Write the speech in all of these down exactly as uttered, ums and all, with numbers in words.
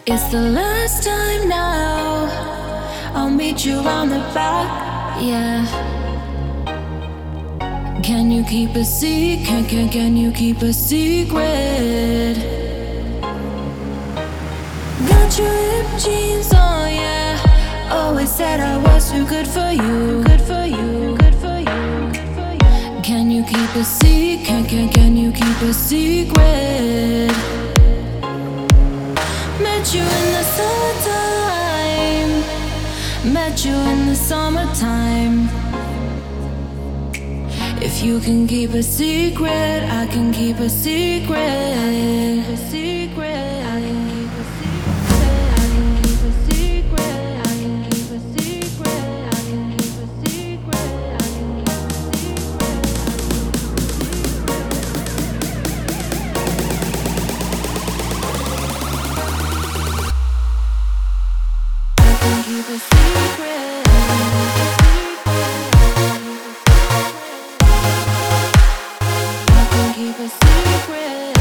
It's the last time now. I'll meet you round the back, yeah. Can you keep a secret? Can, can, can you keep a secret? Got your ripped jeans on, yeah. Always said I was too good for you. Good for you, good for you, good for you. Can you keep a secret? Can, can, can you keep a secret? Met you in the summertime. Met you in the summertime. If you can keep a secret, I can keep a secret. A secret. I can keep a secret. I can keep a secret. I can keep a secret. I can keep a secret. I can keep a keep a secret. Keep a secret.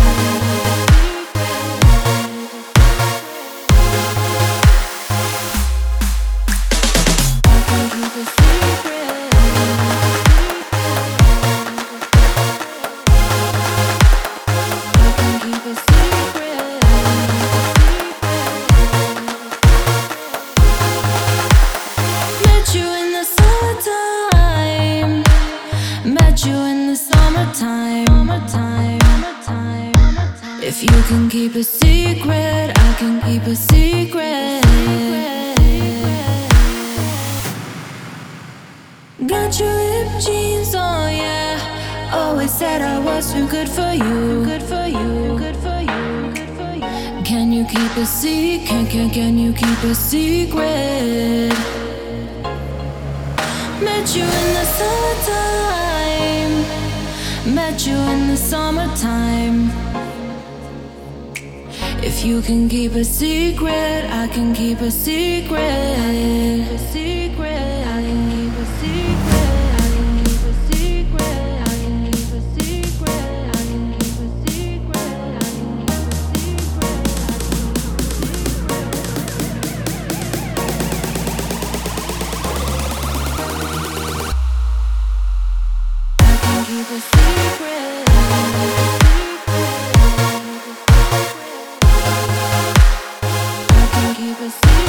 Keep a secret. Keep a secret. Met you in the summertime. Met you in the summertime. Summertime. If you can keep a secret, I can keep a secret. Got your ripped jeans on, yeah. Always said I was too good for you. Good for you, good for you, good for you. Can you keep a secret? Can, can, can you keep a secret? Met you in the summertime. Met you in the summertime. If you can keep a secret, I can keep a secret. A secret. I can keep a secret. I can keep a secret. I can keep a secret. I can keep a secret. I can keep a Keep a secret. Keep a secret.